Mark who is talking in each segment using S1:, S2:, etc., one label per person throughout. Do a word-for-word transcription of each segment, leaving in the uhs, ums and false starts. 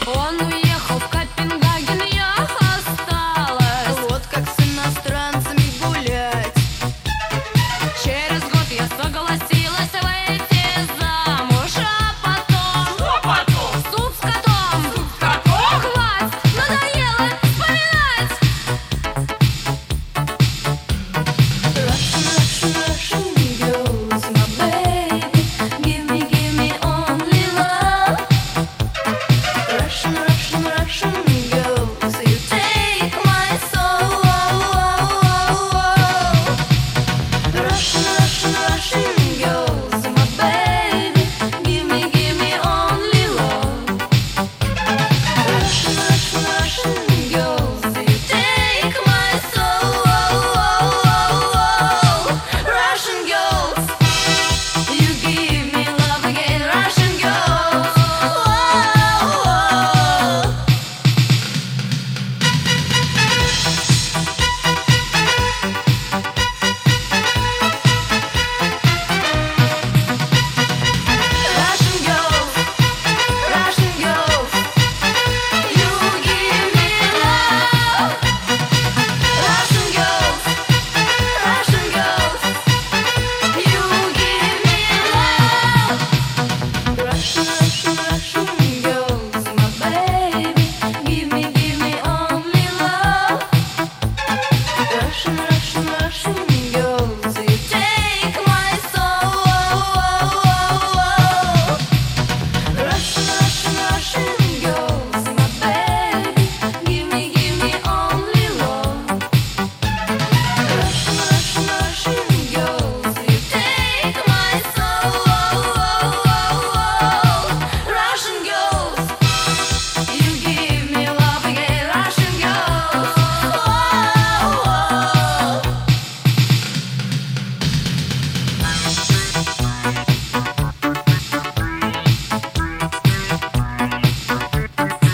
S1: Он уехал в Копенгаген, я осталась.
S2: Вот как с иностранцами гулять.
S1: Через год я согласилась выйти замуж, а потом...
S3: Что потом?
S1: Суп с котом!
S3: Суп с котом?
S1: Хватит, надоело вспоминать!
S2: Russian, Russian, Russian girls, my baby, give me, give me only love. Russian, Russian, Russian girls, you take my soul. Russian, Russian, Russian girls, my baby, give me, give me only love. Russian, Russian, Russian girls, you take my soul. Russian girls, you give me love again. Russian girls, Russian girls, Russian girls, you give me love. Russian girls, Russian girls, you give me love. Russian, Russian, Russian girls, my baby, give me, give me only love. Russian, Russian, Russian girls, you take my soul. Russian, Russian, Russian girls, my baby, give me, give me only love. Russian, Russian, Russian girls, you take my soul. Russian girls, you give me love again. Russian girls,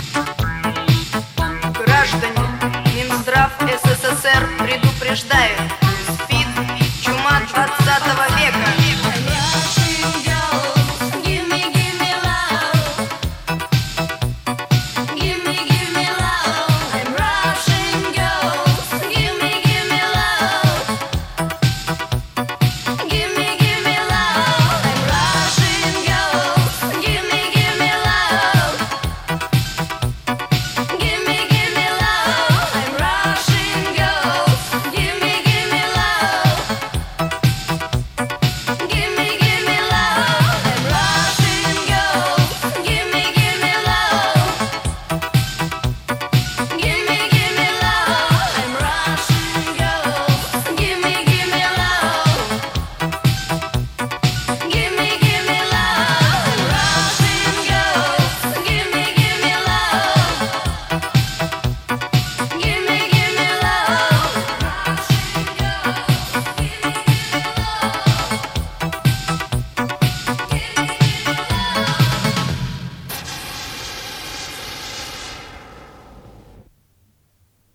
S2: граждане, Минздрав СССР предупреждает: